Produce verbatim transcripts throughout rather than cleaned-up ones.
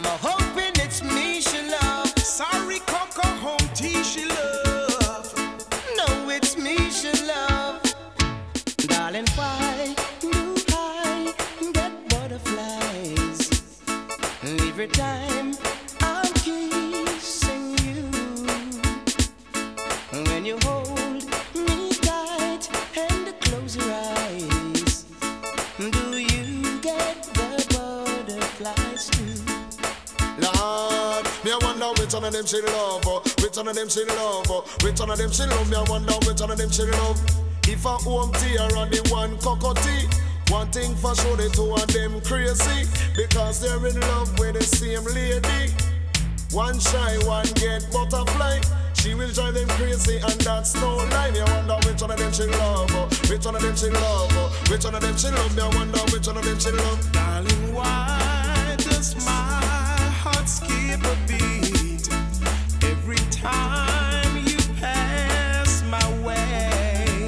I'm a hoping it's me she love. Sorry, Coco home tea she love. No, it's me she love. Darling, why do I get butterflies every time I'm kissing you? When you hold me tight and close your eyes, do you get the butterflies too? Lord, me I wonder which one of them she love, oh. Which one of them she love, oh. Which one of them she love, me I wonder which one of them she love. If a home tea or the one cocoa tea, one thing for sure the two of them crazy, because they're in love with the same lady. One shy, one get butterfly. She will drive them crazy and that's no lie. Me I wonder which one of them she love, oh. Which one of them she love, oh. Which one of them she love, me I wonder which one of them she love. Darling, why does my heart skip a beat every time you pass my way?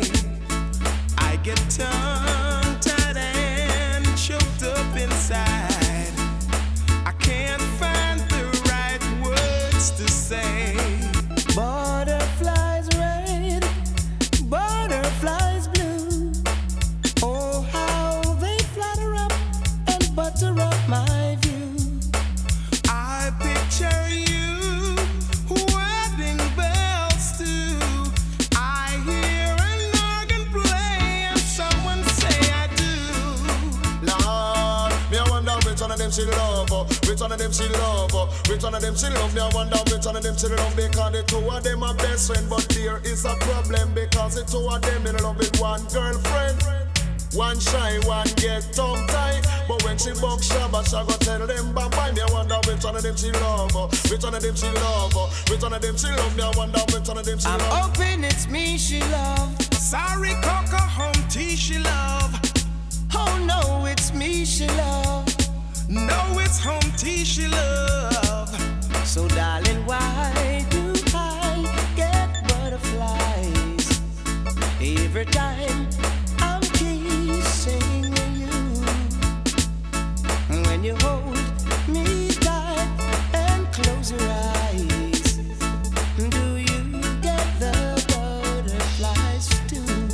I get tongue-tied and choked up inside. I can't find the right words to say. Butterflies red, butterflies blue. Oh, how they flutter up and butter up my view. I picture you wedding bells too. I hear an organ play and someone say I do. Lord, me I wonder which one of them she love, oh. Which one of them she love, oh. Which one of them she love, me I wonder which one of them she love. Because the two of them are best friends, but there is a problem. Because the two of them in love with one girlfriend. One shy, one get tongue tied. But when she buck shabba, she go tell them bye bye. Me I wonder which one of them she love, oh. Which one of them she love, oh. Which one of them she love, me I wonder which one of them she I'm love. hoping it's me she love. Sorry, Coco home tea she love. Oh no, it's me she love. No, it's home tea she love. So darling, why do I get butterflies every time I'm kissing you? When you hold me tight and close your eyes, do you get the butterflies too?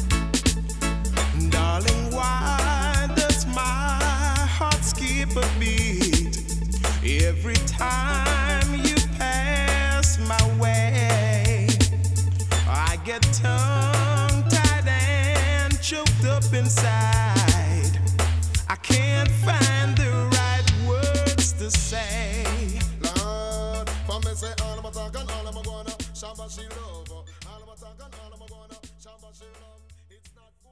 Darling, why does my heart skip a beat every time you pass my way? I get tongue-tied and choked up inside. I can't find the right words to say. Lord, for me say all of my talk and all of my gonna, Shabba she love, all of my talk and all of my gonna, Shabba she love. It's not